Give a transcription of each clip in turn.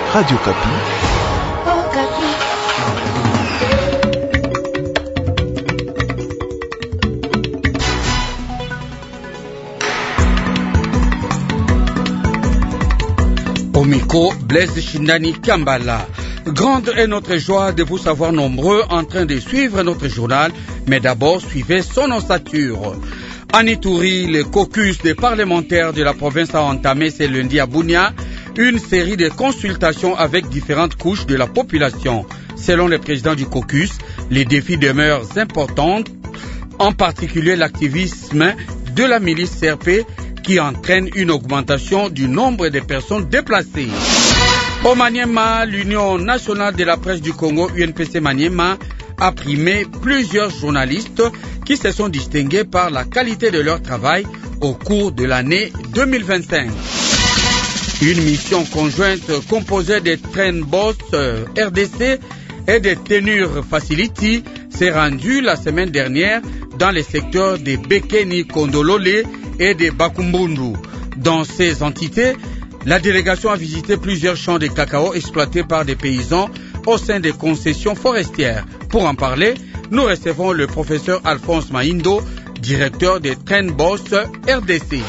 Radio Kapi. Au micro, Blaise Shindani Kambala. Grande est notre joie de vous savoir nombreux en train de suivre notre journal, mais d'abord suivez son ossature. En Ituri, le caucus des parlementaires de la province a entamé ce lundi à Bunia une série de consultations avec différentes couches de la population. Selon le président du caucus, les défis demeurent importants, en particulier l'activisme de la milice CRP qui entraîne une augmentation du nombre de personnes déplacées. Au Maniema, l'Union nationale de la presse du Congo, UNPC Maniema, a primé plusieurs journalistes qui se sont distingués par la qualité de leur travail au cours de l'année 2025. Une mission conjointe composée des Train Boss RDC et des Tenure Facility s'est rendue la semaine dernière dans les secteurs de Bekeni Kondolole et de Bakumbundu. Dans ces entités, la délégation a visité plusieurs champs de cacao exploités par des paysans au sein des concessions forestières. Pour en parler, nous recevons le professeur Alphonse Maindo, directeur des Train Boss RDC.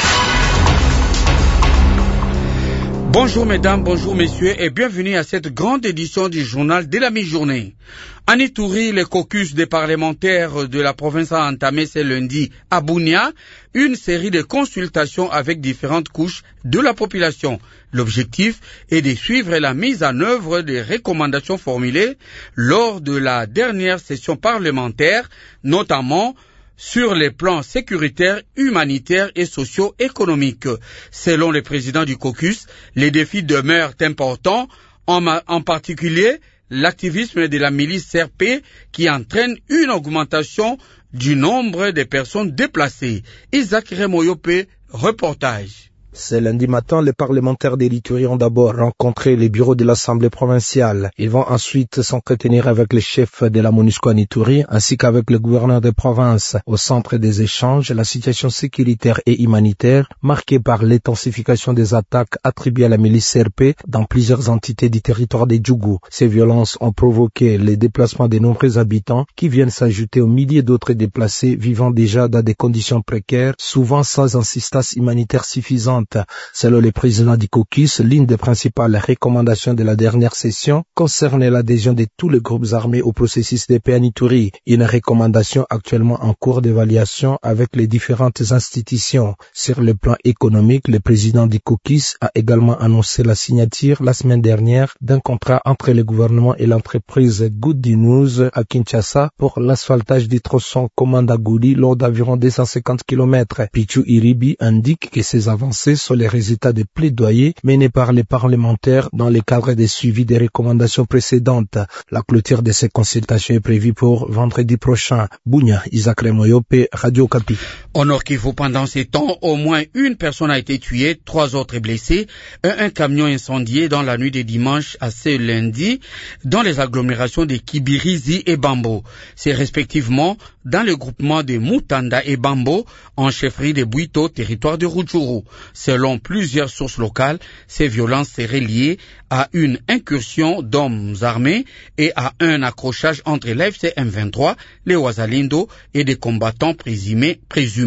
Bonjour mesdames, bonjour messieurs et bienvenue à cette grande édition du journal de la mi-journée. En Ituri, le caucus des parlementaires de la province a entamé ce lundi à Bunia une série de consultations avec différentes couches de la population. L'objectif est de suivre la mise en œuvre des recommandations formulées lors de la dernière session parlementaire, notamment sur les plans sécuritaires, humanitaires et socio-économiques. Selon le président du caucus, les défis demeurent importants, en particulier l'activisme de la milice CRP qui entraîne une augmentation du nombre de personnes déplacées. Isaac Remoyope, reportage. Ce lundi matin, les parlementaires de l'Ituri ont d'abord rencontré les bureaux de l'Assemblée provinciale. Ils vont ensuite s'entretenir avec les chefs de la MONUSCO en Ituri, ainsi qu'avec le gouverneur de province. Au centre des échanges, la situation sécuritaire et humanitaire, marquée par l'intensification des attaques attribuées à la milice CRP dans plusieurs entités du territoire des Djougou. Ces violences ont provoqué les déplacements de nombreux habitants qui viennent s'ajouter aux milliers d'autres déplacés vivant déjà dans des conditions précaires, souvent sans assistance humanitaire suffisante. Selon le président du caucus, l'une des principales recommandations de la dernière session concernait l'adhésion de tous les groupes armés au processus de paix en Ituri, une recommandation actuellement en cours d'évaluation avec les différentes institutions. Sur le plan économique, le président du caucus a également annoncé la signature la semaine dernière d'un contrat entre le gouvernement et l'entreprise Good News à Kinshasa pour l'asphaltage du tronçon Komanda-Gouli long d'environ 250 km. Pichu Iribi indique que ces avancées sont les résultats des plaidoyers menés par les parlementaires dans le cadre des suivis des recommandations précédentes. La clôture de ces consultations est prévue pour vendredi prochain. Bunia, Isaac Remoyope, Radio Kapi. Au Nord Kivu, pendant ces temps, au moins une personne a été tuée, 3 autres blessés, un camion incendié dans la nuit de dimanche à ce lundi dans les agglomérations de Kibirizi et Bambo. C'est respectivement dans le groupement de Mutanda et Bambo en chefferie de Buito, territoire de Rutshuru. Selon plusieurs sources locales, ces violences seraient liées à une incursion d'hommes armés et à un accrochage entre l'AFC M23, les Wazalindo et des combattants présumés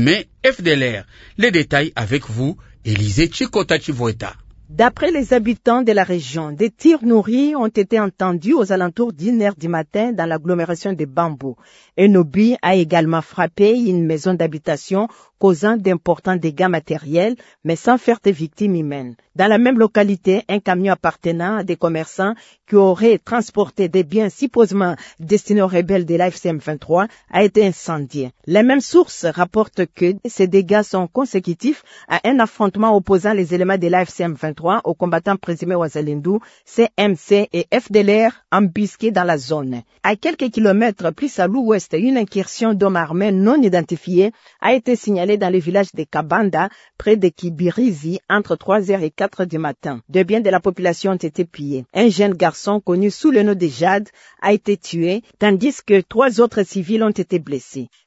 FDLR. Les détails avec vous, Élisée Chikota-Chivoeta. D'après les habitants de la région, des tirs nourris ont été entendus aux alentours d'1h du matin dans l'agglomération de Bambo. Un obus a également frappé une maison d'habitation, causant d'importants dégâts matériels, mais sans faire de victimes humaines. Dans la même localité, un camion appartenant à des commerçants qui auraient transporté des biens supposément destinés aux rebelles de l'AFC M23 a été incendié. Les mêmes sources rapportent que ces dégâts sont consécutifs à un affrontement opposant les éléments de l'AFC M23 aux combattants présumés Wazalendo, CMC et FDLR embusqués dans la zone. À quelques kilomètres plus à l'ouest, une incursion d'hommes armés non identifiés a été signalée dans le village de Kabanda, près de Kibirizi, entre 3h et 4h du matin. Deux biens de la population ont été pillés. Un jeune garçon connu sous le nom de Jade a été tué, tandis que 3 autres civils ont été blessés.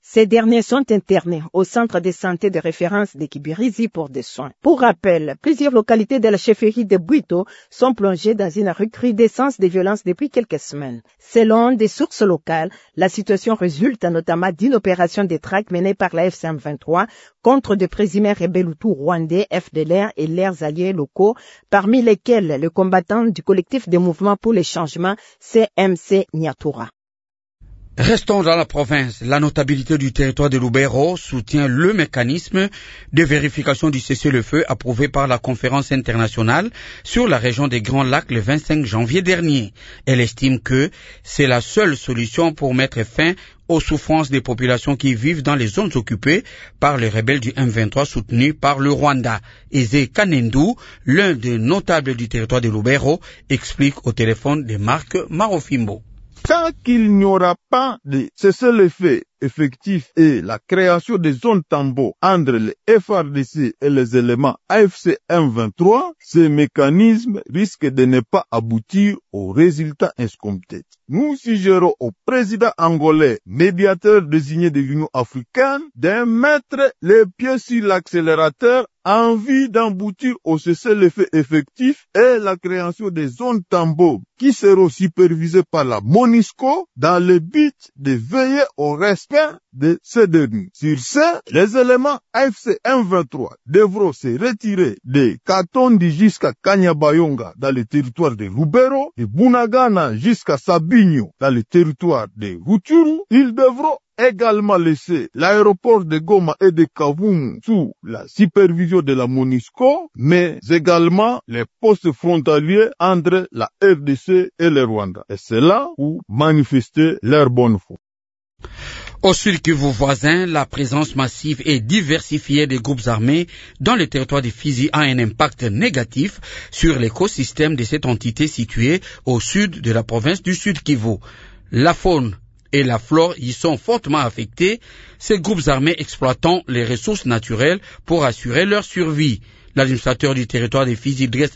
Ces derniers sont internés au centre de santé de référence de Kibirizi pour des soins. Pour rappel, plusieurs localités de la chefferie de Bwito sont plongées dans une recrudescence des violences depuis quelques semaines. Selon des sources locales, la situation résulte notamment d'une opération de traque menée par la FC-M23 contre de présumés rebelles hutus rwandais, FDLR et leurs alliés locaux, parmi lesquels le combattant du collectif des mouvements pour les changements CMC Nyatura. Restons dans la province. La notabilité du territoire de Lubero soutient le mécanisme de vérification du cessez-le-feu approuvé par la conférence internationale sur la région des Grands Lacs le 25 janvier dernier. Elle estime que c'est la seule solution pour mettre fin aux souffrances des populations qui vivent dans les zones occupées par les rebelles du M23 soutenus par le Rwanda. Eze Kanendu, l'un des notables du territoire de Lubero, explique au téléphone de Marc Marofimbo. Tant qu'il n'y aura pas de cessez-le-feu effectif et la création des zones tambours entre les FRDC et les éléments AFC M23, ce mécanisme risque de ne pas aboutir aux résultats escomptés. Nous suggérons au président angolais, médiateur désigné de l'Union africaine, de mettre les pieds sur l'accélérateur en vue d'aboutir au cessez-le-feu effectif et la création des zones tambours qui seront supervisées par la MONUSCO dans le but de veiller au respect de ces derniers. Sur ce, les éléments AFC M23 devront se retirer de Katondi jusqu'à Kanyabayonga dans le territoire de Lubero, de Bunagana jusqu'à Sabinho dans le territoire de Rutshuru. Ils devront également laisser l'aéroport de Goma et de Kavumu sous la supervision de la MONUSCO, mais également les postes frontaliers entre la RDC et le Rwanda. Et c'est là où manifester leur bonne foi. Au Sud Kivu voisin, la présence massive et diversifiée des groupes armés dans le territoire de Fizi a un impact négatif sur l'écosystème de cette entité située au sud de la province du Sud Kivu. La faune et la flore y sont fortement affectés, ces groupes armés exploitant les ressources naturelles pour assurer leur survie. L'administrateur du territoire des Fizi dresse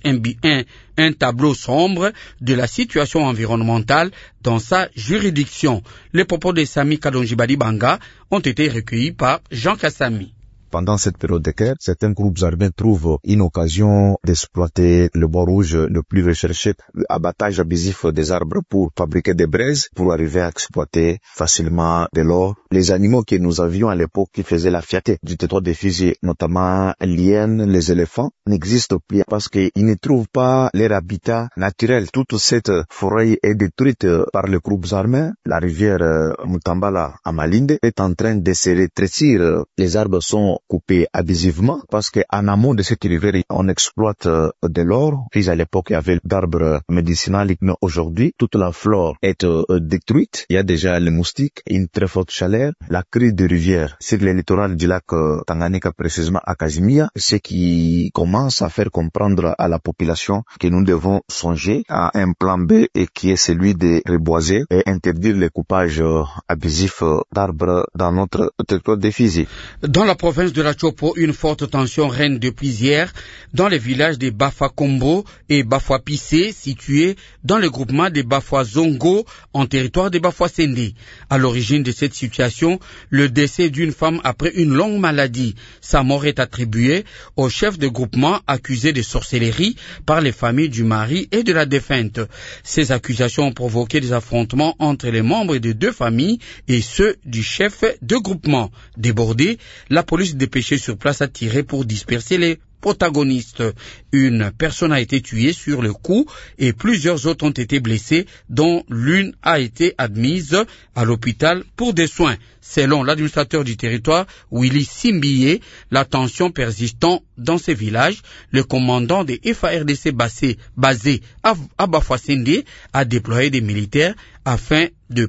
un tableau sombre de la situation environnementale dans sa juridiction. Les propos de Sami Kadonjibadi Banga ont été recueillis par Jean Kassami. Pendant cette période de guerre, certains groupes armés trouvent une occasion d'exploiter le bois rouge le plus recherché, l'abattage abusif des arbres pour fabriquer des braises, pour arriver à exploiter facilement de l'or. Les animaux que nous avions à l'époque qui faisaient la fierté du territoire des Fizi, notamment l'hyène, les éléphants, n'existent plus parce qu'ils ne trouvent pas leur habitat naturel. Toute cette forêt est détruite par les groupes armés. La rivière Mutambala à Malinde est en train de se rétrécir. Les arbres sont coupés abusivement parce qu'en amont de cette rivière, on exploite de l'or. Puis à l'époque, il y avait d'arbres médicinaux, mais aujourd'hui, toute la flore est détruite. Il y a déjà les moustiques, une très forte chaleur, la crue de rivière sur le littoral du lac Tanganyika, précisément à Casimia, ce qui commence à faire comprendre à la population que nous devons songer à un plan B et qui est celui de reboiser et interdire le coupage abusif d'arbres dans notre territoire de Fizi. Dans la province de la Chopo, une forte tension règne depuis hier dans les villages de Bafwa Kombo et Bafwa Pissé, situés dans le groupement de Bafwa Zongo en territoire de Bafwa Sende. À l'origine de cette situation, le décès d'une femme après une longue maladie. Sa mort est attribuée au chef de groupement accusé de sorcellerie par les familles du mari et de la défunte. Ces accusations ont provoqué des affrontements entre les membres de deux familles et ceux du chef de groupement. Débordé, la police dépêchée sur place a tiré pour disperser les protagonistes. Une personne a été tuée sur le coup et plusieurs autres ont été blessés, dont l'une a été admise à l'hôpital pour des soins. Selon l'administrateur du territoire, Willy Simbié, la tension persistant dans ces villages, le commandant des FARDC basé à Bafwa Sende a déployé des militaires afin de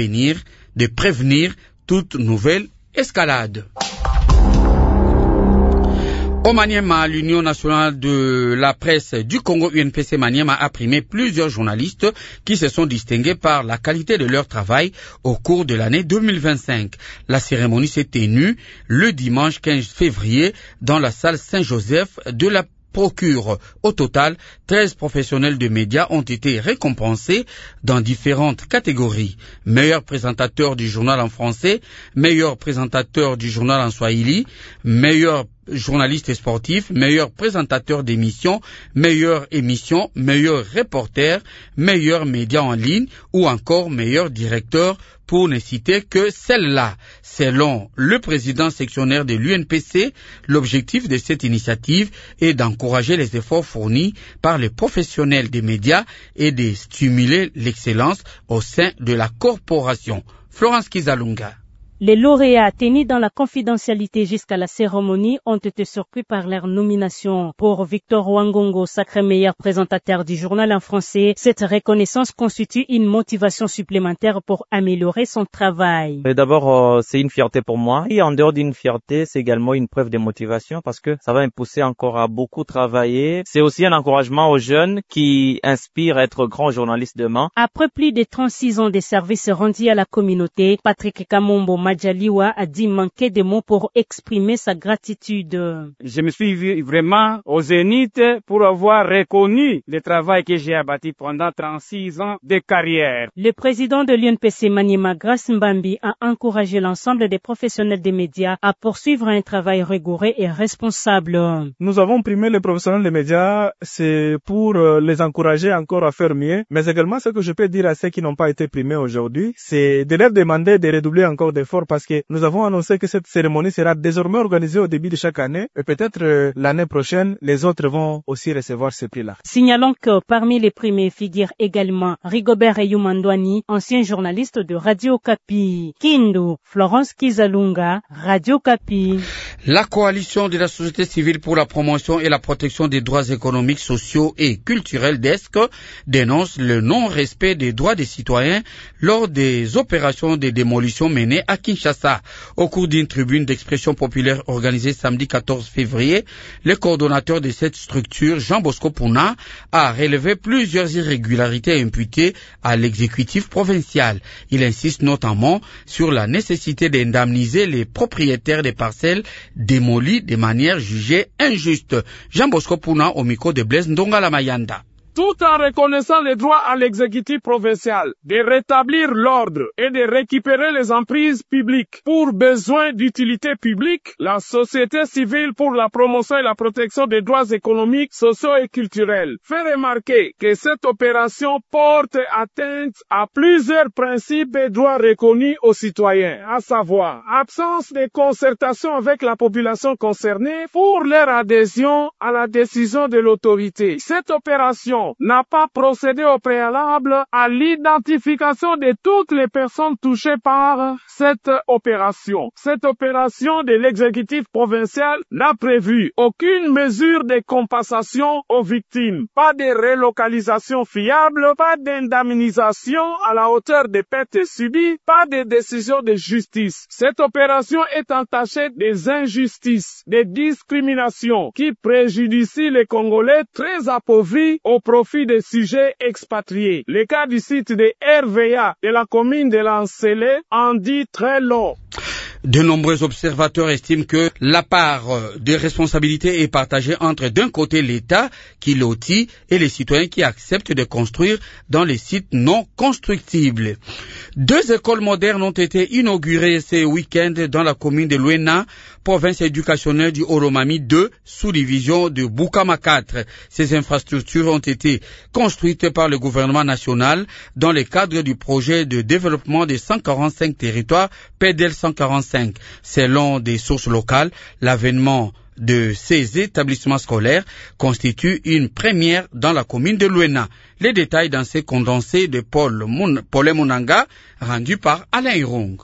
prévenir toute nouvelle escalade. Au Maniema, l'Union nationale de la presse du Congo UNPC Maniema a primé plusieurs journalistes qui se sont distingués par la qualité de leur travail au cours de l'année 2025. La cérémonie s'est tenue le dimanche 15 février dans la salle Saint-Joseph de la procure. Au total, 13 professionnels de médias ont été récompensés dans différentes catégories. Meilleur présentateur du journal en français, meilleur présentateur du journal en swahili, meilleur journaliste sportif, meilleur présentateur d'émission, meilleure émission, meilleur reporter, meilleur média en ligne ou encore meilleur directeur, pour ne citer que celle-là. Selon le président sectionnaire de l'UNPC, l'objectif de cette initiative est d'encourager les efforts fournis par les professionnels des médias et de stimuler l'excellence au sein de la corporation. Florence Kizalunga. Les lauréats tenus dans la confidentialité jusqu'à la cérémonie ont été surpris par leur nomination. Pour Victor Wangongo, sacré meilleur présentateur du journal en français, cette reconnaissance constitue une motivation supplémentaire pour améliorer son travail. D'abord, c'est une fierté pour moi. Et en dehors d'une fierté, c'est également une preuve de motivation parce que ça va me pousser encore à beaucoup travailler. C'est aussi un encouragement aux jeunes qui inspirent à être grands journalistes demain. Après plus de 36 ans de services rendus à la communauté, Patrick Kamombo Majaliwa a dit manquer de mots pour exprimer sa gratitude. Je me suis vu vraiment au zénith pour avoir reconnu le travail que j'ai abattu pendant 36 ans de carrière. Le président de l'UNPC Maniema Grace Mbambi a encouragé l'ensemble des professionnels des médias à poursuivre un travail rigoureux et responsable. Nous avons primé les professionnels des médias, c'est pour les encourager encore à faire mieux, mais également ce que je peux dire à ceux qui n'ont pas été primés aujourd'hui, c'est de leur demander de redoubler encore d'efforts parce que nous avons annoncé que cette cérémonie sera désormais organisée au début de chaque année et peut-être l'année prochaine, les autres vont aussi recevoir ce prix-là. Signalons que parmi les primés figurent également Rigobert Eyumandwani, ancien journaliste de Radio Okapi. Kindu, Florence Kizalunga, Radio Okapi. La coalition de la société civile pour la promotion et la protection des droits économiques, sociaux et culturels d'ESC dénonce le non-respect des droits des citoyens lors des opérations de démolition menées à Kinshasa. Au cours d'une tribune d'expression populaire organisée samedi 14 février, le coordonnateur de cette structure, Jean Bosco Pouna, a relevé plusieurs irrégularités imputées à l'exécutif provincial. Il insiste notamment sur la nécessité d'indemniser les propriétaires des parcelles démolies de manière jugée injuste. Jean Bosco Pouna au micro de Blaise Ndongala Mayanda. Tout en reconnaissant les droits à l'exécutif provincial de rétablir l'ordre et de récupérer les emprises publiques pour besoins d'utilité publique, la société civile pour la promotion et la protection des droits économiques, sociaux et culturels fait remarquer que cette opération porte atteinte à plusieurs principes et droits reconnus aux citoyens, à savoir absence de concertation avec la population concernée pour leur adhésion à la décision de l'autorité. Cette opération n'a pas procédé au préalable à l'identification de toutes les personnes touchées par cette opération. Cette opération de l'exécutif provincial n'a prévu aucune mesure de compensation aux victimes, pas de relocalisation fiable, pas d'indemnisation à la hauteur des pertes subies, pas de décision de justice. Cette opération est entachée des injustices, des discriminations qui préjudicient les Congolais très appauvris au profit des sujets expatriés. Le cas du site de RVA de la commune de Lancélé en dit très long. De nombreux observateurs estiment que la part de responsabilité est partagée entre d'un côté l'État qui lotit et les citoyens qui acceptent de construire dans les sites non constructibles. 2 écoles modernes ont été inaugurées ce week-end dans la commune de Luena, province éducationnelle du Oromami 2, sous-division de Bukama 4. Ces infrastructures ont été construites par le gouvernement national dans le cadre du projet de développement des 145 territoires PDL 145. Selon des sources locales, l'avènement de ces établissements scolaires constitue une première dans la commune de Luena. Les détails dans ces condensés de Paul Monanga, rendu par Alain Hirong.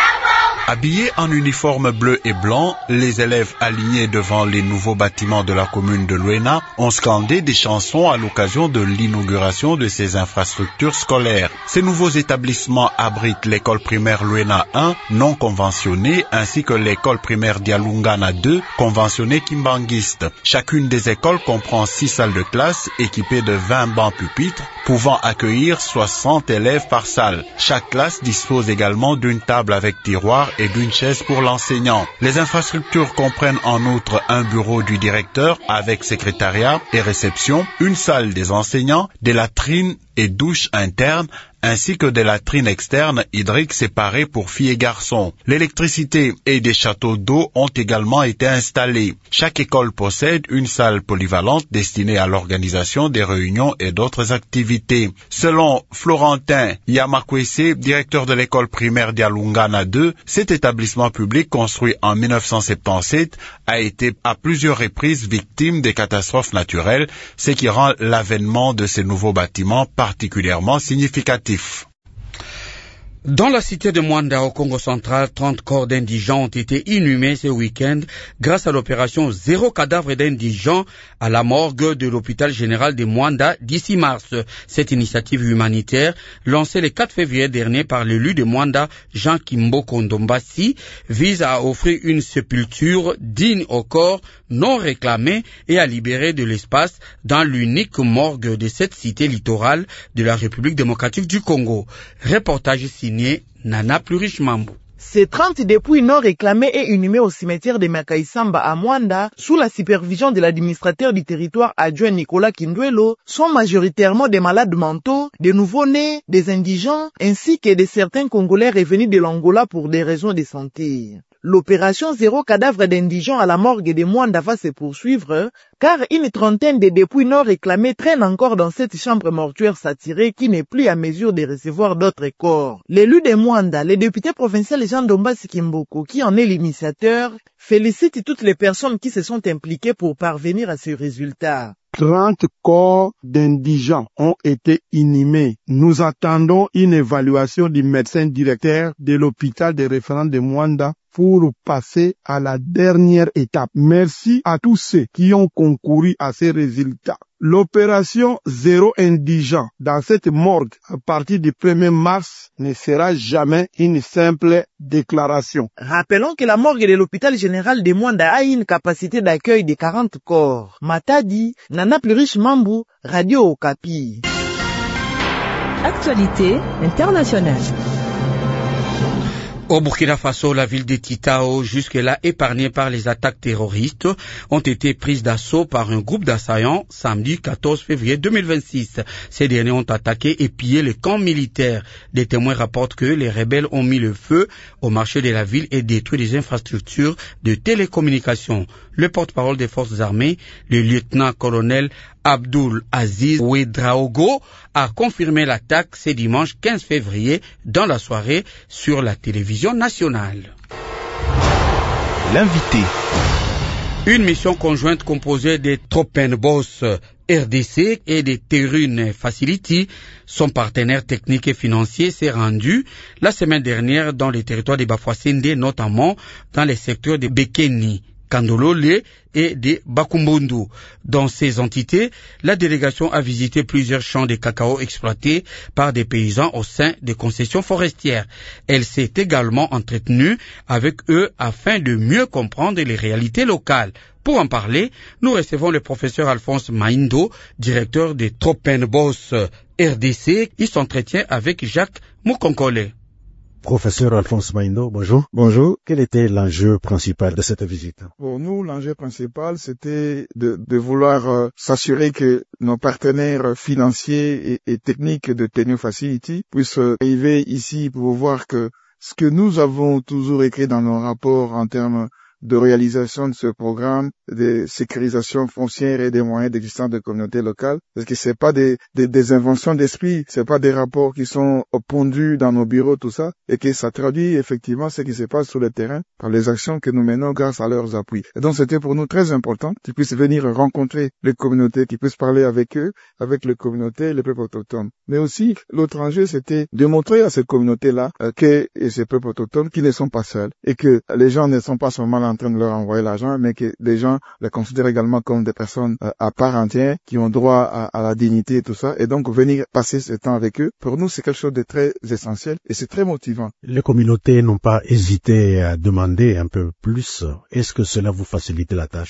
Habillés en uniforme bleu et blanc, les élèves alignés devant les nouveaux bâtiments de la commune de Luena ont scandé des chansons à l'occasion de l'inauguration de ces infrastructures scolaires. Ces nouveaux établissements abritent l'école primaire Luena 1, non conventionnée, ainsi que l'école primaire Dialungana 2, conventionnée kimbanguiste. Chacune des écoles comprend 6 salles de classe équipées de 20 bancs pupitres, pouvant accueillir 60 élèves par salle. Chaque classe dispose également d'une table avec tiroir et d'une chaise pour l'enseignant. Les infrastructures comprennent en outre un bureau du directeur avec secrétariat et réception, une salle des enseignants, des latrines et douches internes, ainsi que des latrines externes hydriques séparées pour filles et garçons. L'électricité et des châteaux d'eau ont également été installés. Chaque école possède une salle polyvalente destinée à l'organisation des réunions et d'autres activités. Selon Florentin Yamakwese, directeur de l'école primaire d'Yalungana 2, cet établissement public construit en 1977 a été à plusieurs reprises victime des catastrophes naturelles, ce qui rend l'avènement de ces nouveaux bâtiments particulièrement significatif. Dans la cité de Mwanda, au Congo central, 30 corps d'indigents ont été inhumés ce week-end grâce à l'opération Zéro cadavre d'indigents à la morgue de l'hôpital général de Mwanda d'ici mars. Cette initiative humanitaire, lancée le 4 février dernier par l'élu de Mwanda, Jean Kimboko Ndombasi, vise à offrir une sépulture digne aux corps non réclamés et à libérer de l'espace dans l'unique morgue de cette cité littorale de la République démocratique du Congo. Reportage signé Nana Plurish Mambo. Ces 30 dépouilles non réclamées et inhumées au cimetière de Makaïsamba à Mwanda, sous la supervision de l'administrateur du territoire adjoint Nicolas Kindwelo, sont majoritairement des malades mentaux, des nouveau-nés, des indigents, ainsi que de certains Congolais revenus de l'Angola pour des raisons de santé. L'opération Zéro cadavre d'indigents à la morgue de Mwanda va se poursuivre, car une trentaine de dépouilles non réclamées traînent encore dans cette chambre mortuaire saturée qui n'est plus à mesure de recevoir d'autres corps. L'élu de Mwanda, le député provincial Jean Ndombasi Kimboko, qui en est l'initiateur, félicite toutes les personnes qui se sont impliquées pour parvenir à ce résultat. 30 corps d'indigents ont été inhumés. Nous attendons une évaluation du médecin directeur de l'hôpital de référence de Mwanda pour passer à la dernière étape. Merci à tous ceux qui ont concouru à ces résultats. L'opération Zéro indigent dans cette morgue à partir du 1er mars ne sera jamais une simple déclaration. Rappelons que la morgue de l'hôpital général de Mwanda a une capacité d'accueil de 40 corps. Matadi, Nana Plurish Mambu, Radio Okapi. Actualité internationale. Au Burkina Faso, la ville de Titao, jusque-là épargnée par les attaques terroristes, ont été prises d'assaut par un groupe d'assaillants samedi 14 février 2026. Ces derniers ont attaqué et pillé le camp militaire. Des témoins rapportent que les rebelles ont mis le feu au marché de la ville et détruit des infrastructures de télécommunications. Le porte-parole des forces armées, le lieutenant-colonel Abdul Aziz Ouedraogo, a confirmé l'attaque ce dimanche 15 février dans la soirée sur la télévision nationale. L'invité. Une mission conjointe composée des Tropenbos RDC et des Terune Facility, son partenaire technique et financier, s'est rendu la semaine dernière dans les territoires de Bafouassende, notamment dans les secteurs de Bekeni, Kandolole et de Bakumbundu. Dans ces entités, la délégation a visité plusieurs champs de cacao exploités par des paysans au sein des concessions forestières. Elle s'est également entretenue avec eux afin de mieux comprendre les réalités locales. Pour en parler, nous recevons le professeur Alphonse Maindo, directeur des Tropenbos RDC. Il s'entretient avec Jacques Moukonkole. Professeur Alphonse Maindo, bonjour. Bonjour. Quel était l'enjeu principal de cette visite? Pour nous, l'enjeu principal, c'était de vouloir s'assurer que nos partenaires financiers et techniques de Tenue Facility puissent arriver ici pour voir que ce que nous avons toujours écrit dans nos rapports en termes de réalisation de ce programme de sécurisation foncière et des moyens d'existence de communautés locales, parce que c'est pas des inventions d'esprit, c'est pas des rapports qui sont pondus dans nos bureaux, tout ça, et que ça traduit effectivement ce qui se passe sur le terrain par les actions que nous menons grâce à leurs appuis. Et donc c'était pour nous très important qu'ils puissent venir rencontrer les communautés, qu'ils puissent parler avec eux, avec les communautés, les peuples autochtones. Mais aussi, l'autre enjeu, c'était de montrer à ces communautés-là que ces peuples autochtones qui ne sont pas seuls, et que les gens ne sont pas seulement en train de leur envoyer l'argent, mais que les gens les considèrent également comme des personnes à part entière, qui ont droit à la dignité et tout ça, et donc venir passer ce temps avec eux, pour nous c'est quelque chose de très essentiel, et c'est très motivant. Les communautés n'ont pas hésité à demander un peu plus. Est-ce que cela vous facilite la tâche?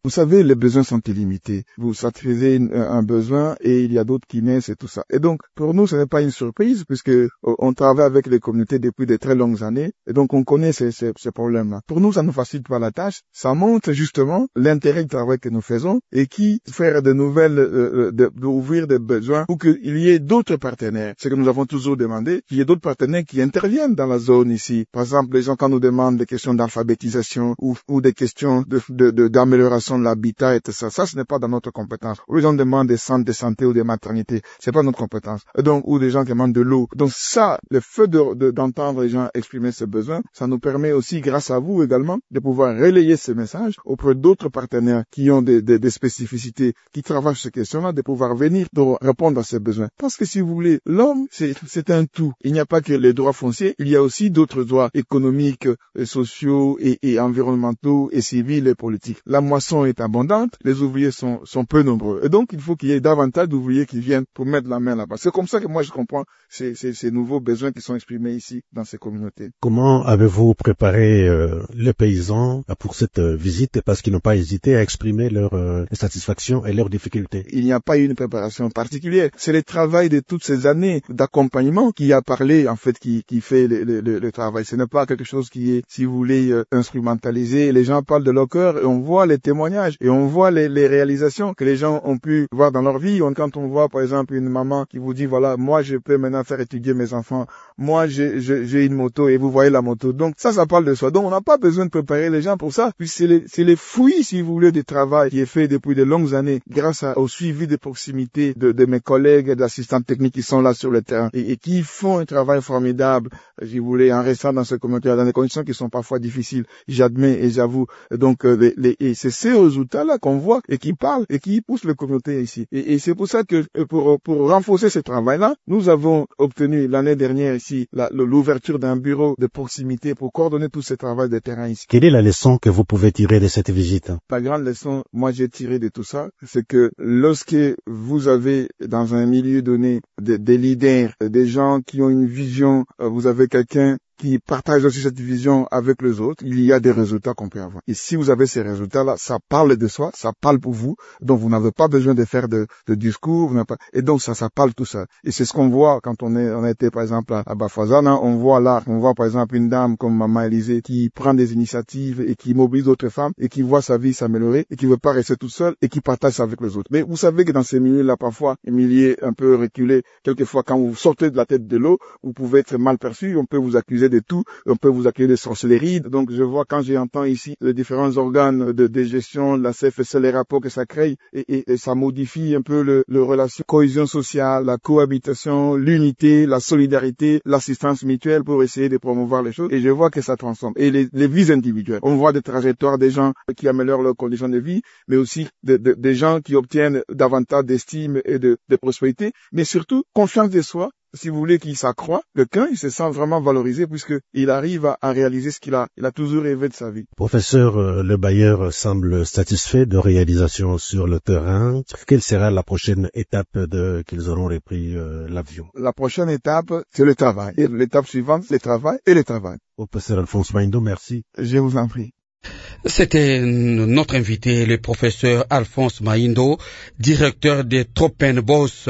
Vous savez, les besoins sont illimités. Vous satisfaites un besoin et il y a d'autres qui naissent et tout ça. Et donc, pour nous, ce n'est pas une surprise puisque on travaille avec les communautés depuis de très longues années et donc on connaît ces problèmes-là. Pour nous, ça ne facilite pas la tâche. Ça montre justement l'intérêt du travail que nous faisons et qui faire de nouvelles, d'ouvrir des besoins pour qu'il y ait d'autres partenaires. C'est que nous avons toujours demandé qu'il y ait d'autres partenaires qui interviennent dans la zone ici. Par exemple, les gens quand nous demandent des questions d'alphabétisation ou des questions d'amélioration de l'habitat et tout ça, ce n'est pas dans notre compétence. Ou les gens demandent des centres de santé ou des maternités, c'est pas notre compétence. Donc, ou des gens qui demandent de l'eau. Donc ça, le fait d'entendre les gens exprimer ces besoins, ça nous permet aussi, grâce à vous également, de pouvoir relayer ces messages auprès d'autres partenaires qui ont des spécificités, qui travaillent sur ces questions-là, de pouvoir venir répondre à ces besoins. Parce que si vous voulez, l'homme, c'est un tout. Il n'y a pas que les droits fonciers, il y a aussi d'autres droits économiques, sociaux et environnementaux et civils et politiques. La moisson est abondante, les ouvriers sont peu nombreux. Et donc, il faut qu'il y ait davantage d'ouvriers qui viennent pour mettre la main là-bas. C'est comme ça que moi, je comprends ces nouveaux besoins qui sont exprimés ici, dans ces communautés. Comment avez-vous préparé les paysans pour cette visite, parce qu'ils n'ont pas hésité à exprimer leurs satisfactions et leurs difficultés? Il n'y a pas eu une préparation particulière. C'est le travail de toutes ces années d'accompagnement qui a parlé, en fait, qui fait le travail. Ce n'est pas quelque chose qui est, si vous voulez, instrumentalisé. Les gens parlent de leur cœur et on voit les témoignages et on voit les réalisations que les gens ont pu voir dans leur vie. Quand on voit, par exemple, une maman qui vous dit, voilà, moi, je peux maintenant faire étudier mes enfants. Moi, j'ai une moto et vous voyez la moto. Donc, ça parle de soi. Donc, on n'a pas besoin de préparer les gens pour ça. Puis, c'est les fruits, si vous voulez, du travail qui est fait depuis de longues années grâce au suivi de proximité de mes collègues et d'assistants techniques qui sont là sur le terrain et qui font un travail formidable, si vous voulez, en restant dans ce communauté, dans des conditions qui sont parfois difficiles. J'admets et j'avoue. Donc, et c'est ces résultats-là qu'on voit et qui parlent et qui poussent les communautés ici. Et c'est pour ça que, pour renforcer ce travail-là, nous avons obtenu l'année dernière ici l'ouverture d'un bureau de proximité pour coordonner tout ce travail de terrain ici. Quelle est la leçon que vous pouvez tirer de cette visite? La grande leçon, moi j'ai tiré de tout ça, c'est que lorsque vous avez dans un milieu donné des leaders, des gens qui ont une vision, vous avez quelqu'un qui partage aussi cette vision avec les autres, il y a des résultats qu'on peut avoir. Et si vous avez ces résultats-là, ça parle de soi, ça parle pour vous, donc vous n'avez pas besoin de faire de discours, et donc ça parle tout ça. Et c'est ce qu'on voit quand on a été par exemple à Bafouazana, on voit là, on voit par exemple une dame comme Maman Élisée qui prend des initiatives et qui mobilise d'autres femmes et qui voit sa vie s'améliorer et qui veut pas rester toute seule et qui partage ça avec les autres. Mais vous savez que dans ces milieux-là, parfois, les milieux un peu reculés, quelquefois quand vous sortez de la tête de l'eau, vous pouvez être mal perçu, on peut vous accuser de tout, on peut vous accuser de sorcellerie. Donc je vois quand j'entends ici les différents organes de gestion, la CFSC, les rapports que ça crée et ça modifie un peu le relation, cohésion sociale, la cohabitation, l'unité, la solidarité, l'assistance mutuelle pour essayer de promouvoir les choses. Et je vois que ça transforme. Et les vies individuelles. On voit des trajectoires des gens qui améliorent leurs conditions de vie, mais aussi des gens qui obtiennent davantage d'estime et de prospérité, mais surtout confiance de soi. Si vous voulez qu'il s'accroît, quelqu'un, il se sent vraiment valorisé puisqu'il arrive à réaliser ce qu'il a toujours rêvé de sa vie. Professeur, le bailleur semble satisfait de réalisation sur le terrain. Quelle sera la prochaine étape qu'ils auront repris l'avion? La prochaine étape, c'est le travail. Et l'étape suivante, c'est le travail et le travail. Professeur Alphonse Maindo, merci. Je vous en prie. C'était notre invité, le professeur Alphonse Maindo, directeur des Tropenbos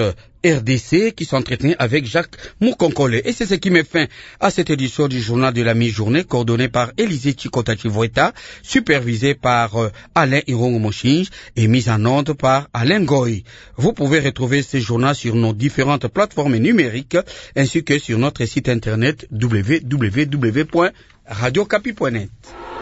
RDC, qui s'entretenait avec Jacques Moukonkole. Et c'est ce qui met fin à cette édition du journal de la mi-journée, coordonnée par Élisée Chikota-Chivoeta, supervisée par Alain Irongo-Mochinge et mise en onde par Alain Goy. Vous pouvez retrouver ce journal sur nos différentes plateformes numériques, ainsi que sur notre site internet www.radiocapi.net.